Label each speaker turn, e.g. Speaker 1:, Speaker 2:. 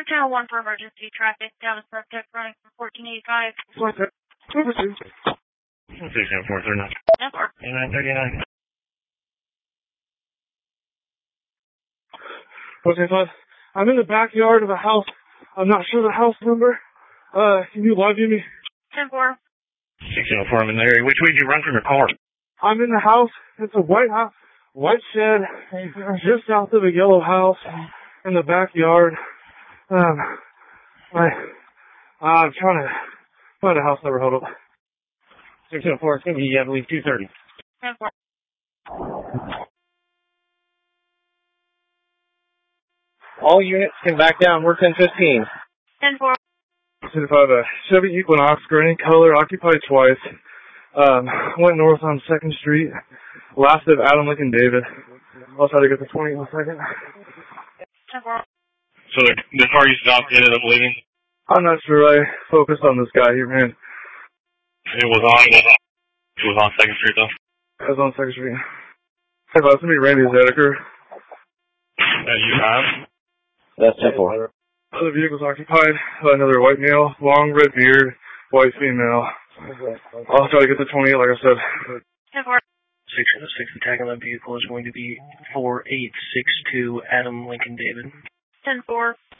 Speaker 1: Channel 1 for emergency traffic. Down a subject running from 1485.
Speaker 2: What's that? Over to.
Speaker 3: 67439.
Speaker 1: Network.
Speaker 3: 8939.
Speaker 2: Okay, so I'm in the backyard of a house. I'm not sure the house number. Can you live view me?
Speaker 1: 10-4.
Speaker 3: 604, I'm in the area. Which way did you run from your car?
Speaker 2: I'm in the house. It's a white house, white shed, just south of a yellow house in the backyard. I'm trying to find a house number. Hold up.
Speaker 3: 604, it's going to be, I believe, 230.
Speaker 1: 10-4.
Speaker 3: All units can back down. We're 1015.
Speaker 1: 10-4.
Speaker 2: 205, a Chevy Equinox, gray color, occupied twice. Went north on 2nd Street. Last of Adam Lincoln David. I'll try to get the 20 in a second.
Speaker 1: 10-4.
Speaker 3: So the car you stopped ended up leaving?
Speaker 2: I'm not sure. I focused on this guy here, man.
Speaker 3: It was on 2nd Street, though?
Speaker 2: I was on 2nd Street. Hey, it's going to be Randy Zedeker.
Speaker 3: That you have?
Speaker 4: That's 10-4.
Speaker 2: The vehicle's occupied. Another white male, long red beard, white female. I'll try to get the 28, like I said.
Speaker 1: 10-4.
Speaker 5: 606, the tag on that vehicle is going to be 4862 Adam Lincoln David.
Speaker 1: 10-4.